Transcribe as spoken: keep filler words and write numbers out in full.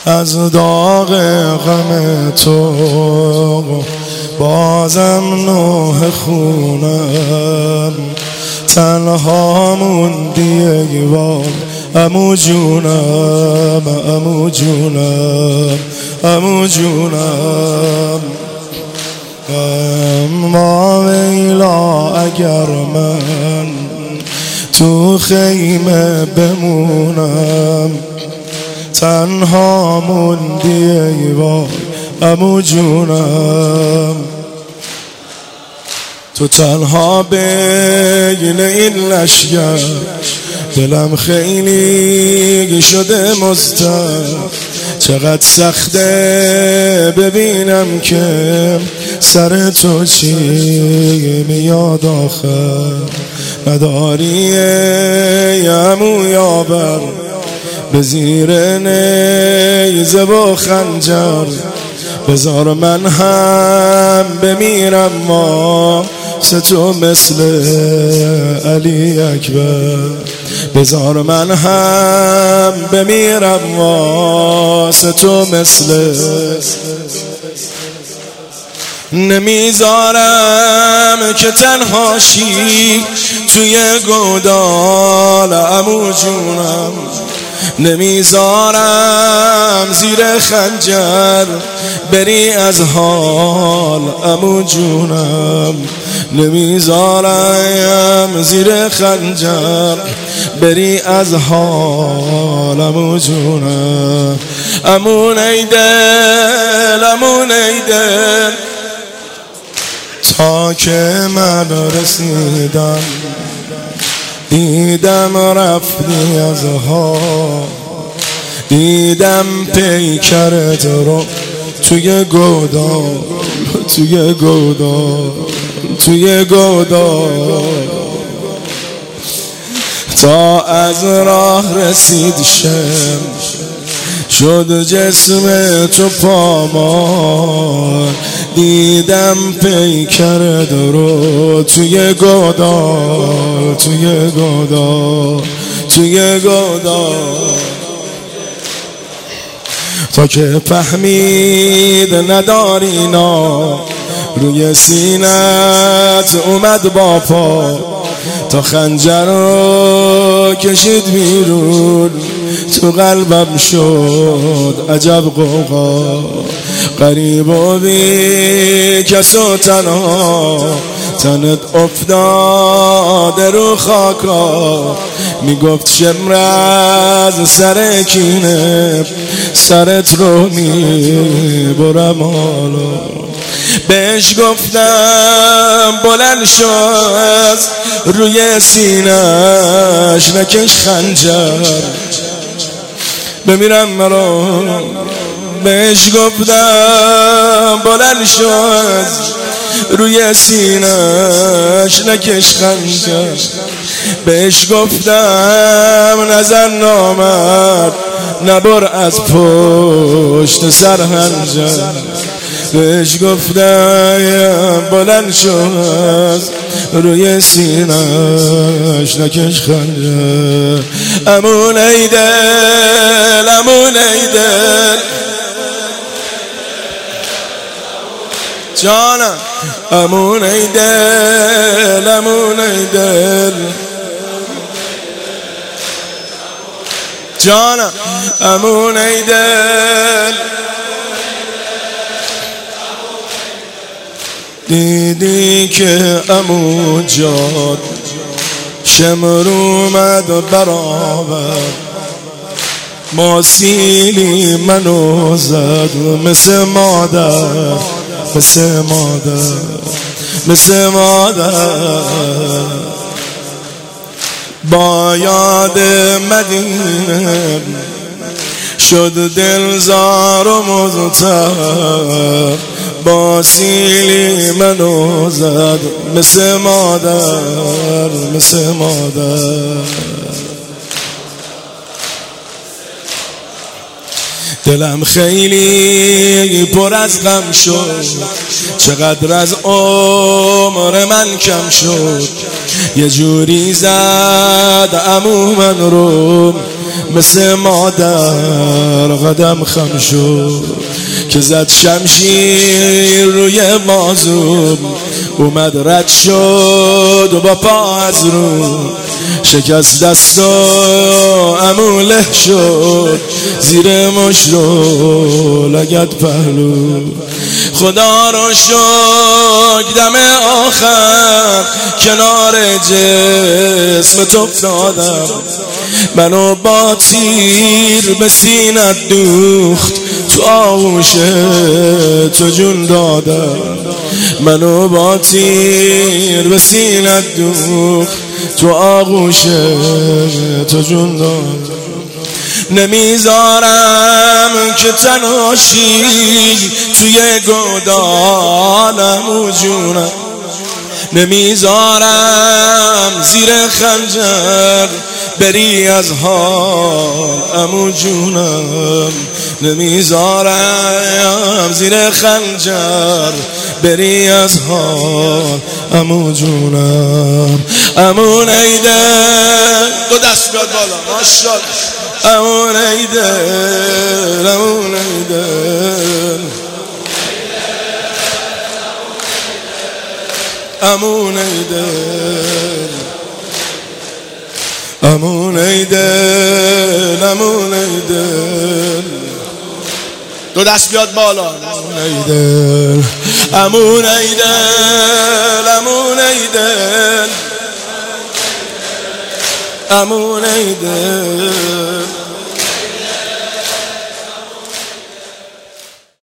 از داغ غم تو بازم نوح خونم، تنها موندی ای وای عمو جونم، عمو جونم، عمو جونم. اما ویلا اگر من تو خیمه بمونم، تنها موندی ای وای عمو جونم. تو تنها بین این لشگر، دلم خیلی شده مضطرب. چقدر سخته ببینم که سر تو چی میاد آخر. نداری ای عمو یابر به زیر نیزه و خنجر، بذار من هم بمیرم ما سه تو مثل علی اکبر. بذار من هم بمیرم واسه تو مثل، نمیذارم که تنها شی توی گودال عمو جونم، نمیذارم زیر خنجر بری از حال عمو جونم، نمیذارم زیر خنجر بری از حال عمو جونم. عمو نیدل، عمو نیدل، تا که من رسیدم دیدم رفتی از حال، دیدم پیکرت رو توی گودال، توی گودال، توی گودال. تا از راه رسید شم شد جسم تو پامال، دیدم پیکرت رو توی گودال، توی گودال، توی گودال. تا که فهمید نداری نا روی سینت اومد با پا، تا خنجر رو کشید بیرون تو قلبم شد عجب قوقا. غریب و بی کس و تنها تنت افتاده رو خاکا، میگفت شمرز سر کینه سرت رو میبرم حالا. بهش گفتم بلند شو از روی سینش نکش خنجر بمیرم مرا. بهش گفتم بلند شو از روی سینش نکش خنجر، بهش گفتم نزن نامرد نبر از پشت سر خنجر، بهش گفتم بلند شو از روی سینش نکش خنجر. عمو نیدل، عمو نیدل جانم، عمو نیدل، عمو نیدل جانم، عمو نیدل. دیدی که عمو جان شمر اومد برابر، ماسیلی منو زد مثل مادر، مثل مادر، مثل مادر. با یاد مدینه شد دلزار و مضطرب، با سیلی منو زد مثل مادر، مثل مادر. دلم خیلی پر از غم شد، چقدر از عمر من کم شد. یه جوری زد عمو من رو، مثل مادر قدم خم شد. که زد شمشیر روی بازوم، اومد رد شد و با پا از رو، شکست دست و عمو له شد، زیر مشت رو لگد پهلو. خدا رو شکر دم آخر کنار جسم تو افتادم، منو با تیر به سینت دوخت، تو آغوش تو جون دادم. منو با تیر به سینت دوخت، تو آغوش تو جون دادم. نمیذارم که تنهاشی توی گودالم و جونم، نمیذارم زیر خنجر بری از حال عمو جونم، نمیذارم زیر خنجر بری از حال عمو جونم. عمو نیده دو دست بیاد بالا ماشاءالله. عمو نیده عمو نیده عمو نیده عمو نیده عمو نیده دو دست بیاد بالا. عمو نیده عمو نیده عمو نیده عمو نیده